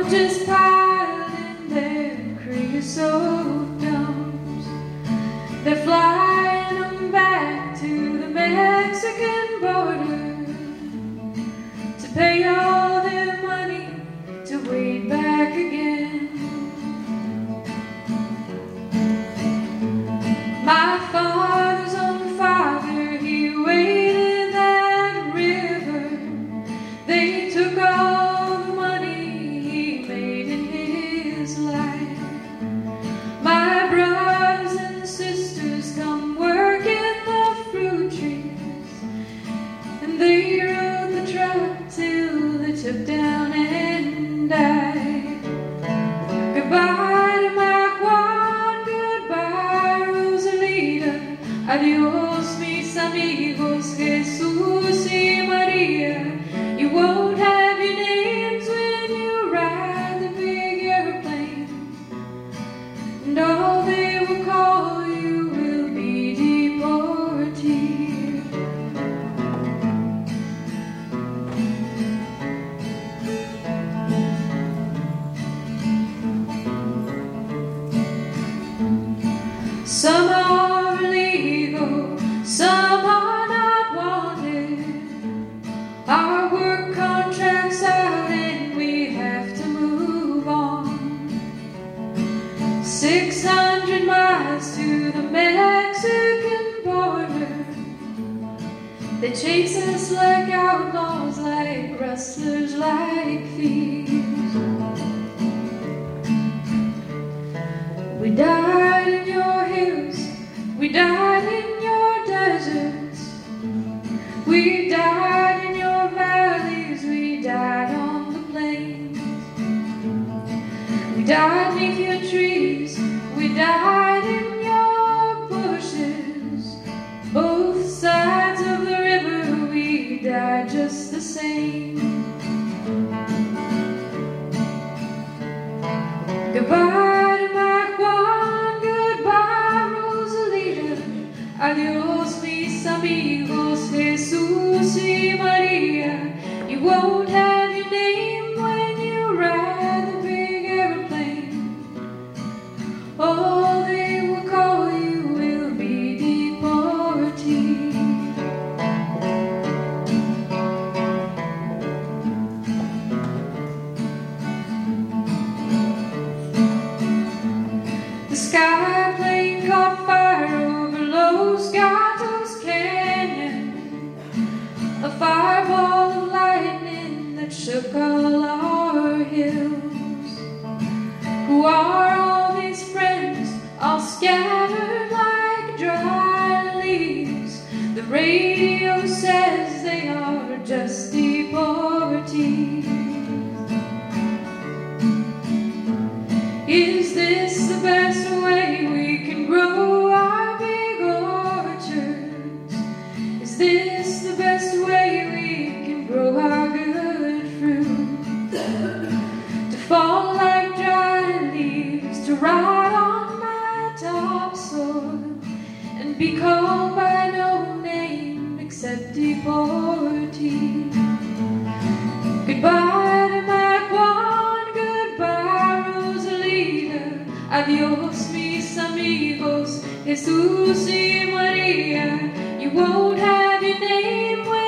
just piled in their creosote dumps. They're flying them back to the Mexican border to pay all their money to wait back again. My father's own father, he waded that river. They took all the money he made in his life. My brothers and sisters come work in the fruit trees, and they rode the truck till they took down and died. Goodbye to my Juan, goodbye Rosalita, adios mis amigos, Jesús y María. You won't have your names when you ride the big airplane, and all they will call you will be deportee. Some are illegal, some are not wanted. Our work contract's out and we have to move on. 600 miles to the Mexican border. They chase us like outlaws, like rustlers, like thieves. We died in your hills, we died in your deserts, we died in your valleys, we died on the plains. We died beneath your trees, we died in your bushes. Both sides of the river, we died just the same. Goodbye to my Juan, goodbye Rosalita, adios mis amigos, Jesús y María. You won't have your name when you ride the big airplane. All they will call you will be deportee. The sky plane caught fire over Los Gatos Canyon, a fireball of lightning that shook all our hills. Who are all these friends, all scattered like dry leaves? The radio says they are just deportees. Is this the best way we can grow our big orchards? Is this the best way we can grow our good fruit? To fall like dry leaves, to rot on my topsoil, and be called by no name except deportee. Goodbye to my Juan, goodbye Rosalita, adios mis amigos, Jesús y María. You won't have your name when